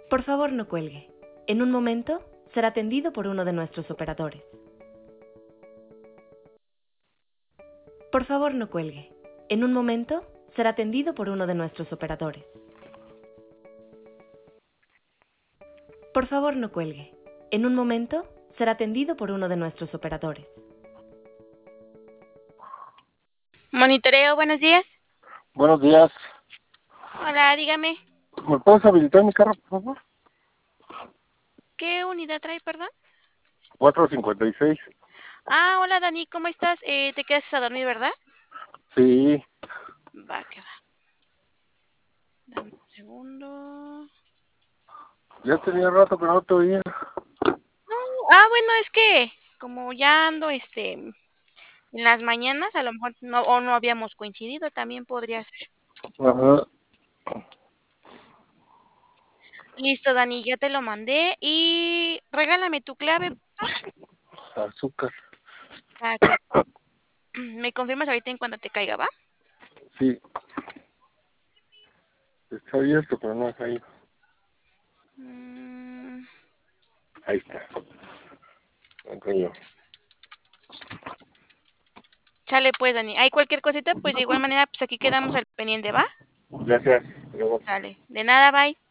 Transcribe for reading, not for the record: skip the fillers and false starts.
Por favor, no cuelgue. En un momento será atendido por uno de nuestros operadores. Por favor, no cuelgue. En un momento será atendido por uno de nuestros operadores. Por favor, no cuelgue. En un momento será atendido por uno de nuestros operadores. Monitoreo, buenos días. Buenos días. Hola, dígame. ¿Me puedes habilitar mi carro, por favor? ¿Qué unidad trae, perdón? 456. Ah, hola Dani, ¿cómo estás? Te quedas a dormir, ¿verdad? Sí. Va, que va. Dame un segundo. Ya tenía rato que no te oía. Bueno, es que como ya ando en las mañanas, a lo mejor no habíamos coincidido, también podría ser. Ajá. Listo, Dani, ya te lo mandé y regálame tu clave. Azúcar. Que me confirmas ahorita en cuanto te caiga, ¿va? Sí. Está abierto, pero no ha caído. Mm, Ahí está. No cayó. Sale pues, Dani. Hay cualquier cosita, pues de igual manera, pues aquí quedamos al pendiente, ¿va? Gracias. Luego. Sale. De nada, bye.